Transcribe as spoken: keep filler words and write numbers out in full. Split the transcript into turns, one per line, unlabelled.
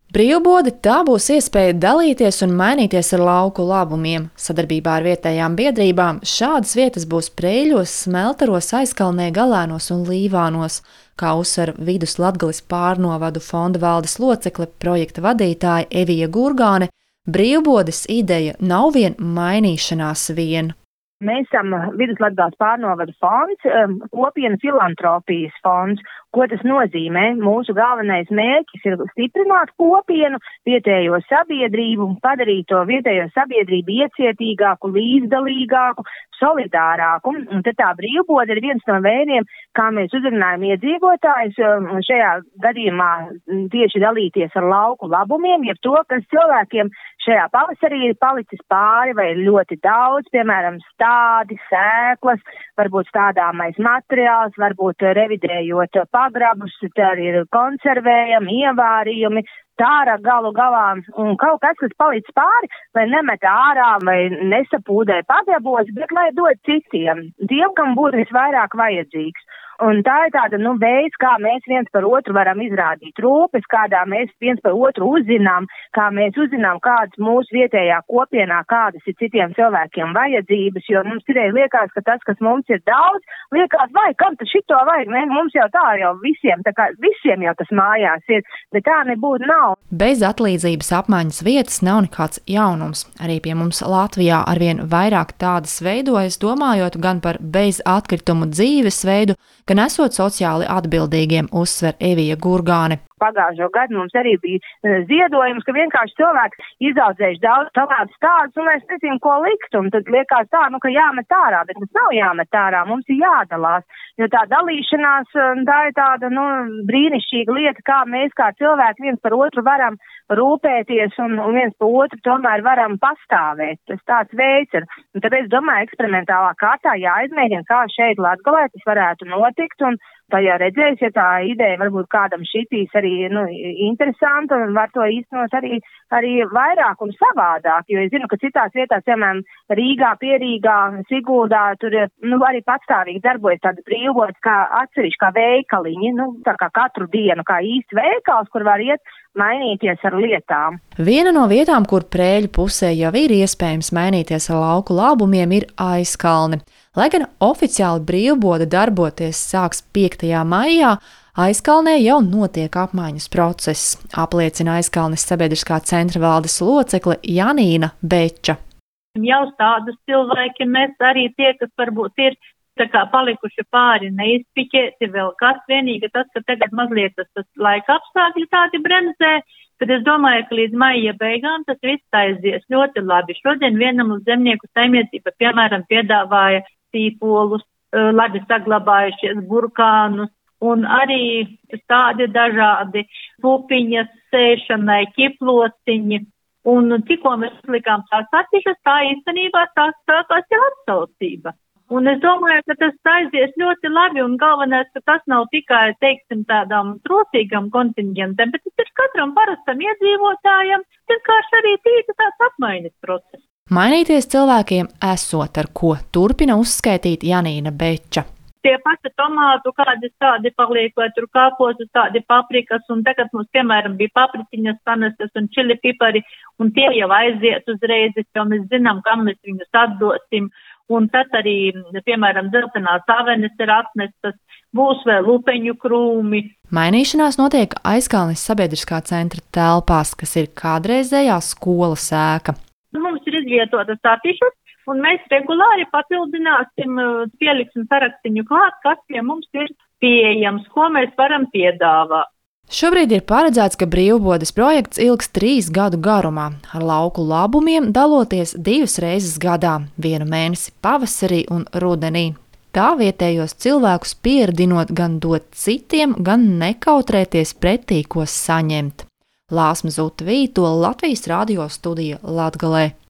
Brīvbode tā būs iespēja dalīties un mainīties ar lauku labumiem. Sadarbībā ar vietējām biedrībām šādas vietas būs Preļos, Smeltaros, Aizkalnē, Galēnos un Līvānos, kā uzsver Vidus Latgales pārnovadu fonda valdes locekle, projekta vadītāja Evija Gurgāne. Brīvbodes ideja nav vien mainīšanās vien.
Mēs esam Vidus Latgales pārnovadu fonds, kopienu filantropijas fonds. Ko tas nozīmē? Mūsu galvenais mērķis ir stiprināt kopienu, vietējo sabiedrību un padarīt to vietējo sabiedrību iecietīgāku, līdzdalīgāku, solidārāku. Un tad tā brīvbode ir viens no veidiem, kā mēs uzrunājam iedzīvotājus, un šajā gadījumā tieši dalīties ar lauku labumiem, jeb to, kas cilvēkiem šajā pavasarī ir palicis pāri vai ir ļoti daudz, piemēram, stādi, sēklas, varbūt stādāmais materiāls, varbūt revidējot pagrabus, tad ir konservējami, ievārījumi, tāra galu galā un kaut kas, kas palicis pāri, lai nemet ārā vai nesapūdē pagrabos, bet lai dod citiem, tiem, kam būtu visvairāk vajadzīgs. Un tā ir tāda, nu, veids, kā mēs viens par otru varam izrādīt rūpes, kādā mēs viens par otru uzzinām, kā mēs uzzinām, kādas mūsu vietējā kopienā, kādas ir citiem cilvēkiem vajadzības, jo mums ir liekas, ka tas, kas mums ir daudz, liekas, vai, kam tas šito vajag, ne? Mums jau tā jau visiem, tā kā visiem jau tas mājās ir, bet tā nebūtu nav.
Bez atlīdzības apmaiņas vietas nav nekāds jaunums. Arī pie mums Latvijā arvien vairāk tādas veidojas, domājot gan par bez atkritumu dzīvesveidu, gan esot sociāli atbildīgiem, uzsver Evija Gurgāne.
Pagājušo gadu mums arī bija ziedojums, ka vienkārši cilvēks izaudzējuši daudz tādus stādus un mēs nezinām, ko likt. Un tad liekas tā, nu, ka jāmet ārā, bet mums nav jāmet ārā, mums ir jādalās. Jo tā dalīšanās, tā ir tāda, nu, brīnišķīga lieta, kā mēs kā cilvēki viens par otru varam rūpēties un, un viens par otru tomēr varam pastāvēt. Tas tāds veids ir. Un tāpēc, domāju, eksperimentālā kārtā jāizmēģina, kā šeit Latgalē tas varētu notikt un tajā redzēs, ja tā ideja varbūt kādam šitīs arī, nu, interesanta un var to īstenot arī, arī vairāk un savādāk, jo es zinu, ka citās vietās, piemēram, Rīgā, Pierīgā, Siguldā, tur, nu, arī patstāvīgi darbojas tāda brīvbodes kā atsevišķi, kā veikaliņi, nu, tā kā katru dienu, kā īsti veikals, kur var iet mainīties ar lietām.
Viena no vietām, kur Preļu pusē jau ir iespējams mainīties ar lauku labumiem, ir Aizkalne. Lai gan oficiāli brīvbode darboties sāks piektajā maijā, Aizkalnē jau notiek apmaiņas process, apliecina Aizkalnes sabiedriskā centra valdes locekle Janīna Beča.
Jau tādus cilvēki mēs arī tie, kas varbūt ir tā kā palikuši pāri neizpiķēti vēl kas, vienīgi tas, ka tagad mazliet tas, tas laika apstākļi tādi bremzē, tad es domāju, ka līdz maija beigām tas viss aizies ļoti labi. Šodien vienam uz zemnieku saimniecība, piemēram, piedāvāja tīpolus, labi saglabājušies burkānus un arī tādi dažādi pupiņas sēšanai, ķiplociņi. Un tikko mēs likām tās attišas, tā īstenībā tās sākās jau atsaucība. Un es domāju, ka tas aizies ļoti labi un galvenais, ka tas nav tikai, teiksim, tādām trosīgam kontingentam, bet tas ir katram parastam iedzīvotājam, vienkārši arī tīta tāds apmaiņas process.
Mainīties cilvēkiem esot ar ko, turpina uzskaitīt Janīna Beča.
Tie paši tomātu, kādi tādi paliek, vai tur kāposus, tādi paprikas, un tagad mums, piemēram, bija papriciņas sanestas un čili pipari, un tie jau aiziet uzreiz, jo mēs zinām, kam mēs viņus atdosim, un tad arī, piemēram, dzeltenās avenes ir atnestas, būs vēl lupeņu krūmi.
Mainīšanās notiek Aizkalnes sabiedriskā centra telpās, kas ir kādreizējā skolas ēka.
Mums ir izvietotas atišas, un mēs regulāri papildināsim, pieliksim sarakstiņu klāt, kas pie mums ir pieejams, ko mēs varam piedāvāt.
Šobrīd ir paredzēts, ka brīvbodes projekts ilgs trīs gadu garumā, ar lauku labumiem daloties divas reizes gadā, vienu mēnesi pavasarī un rudenī. Tā vietējos cilvēkus pieredinot gan dot citiem, gan nekautrēties pretī, ko saņemt. Lāsma Zuta Vītola, Latvijas radio studija Latgalē.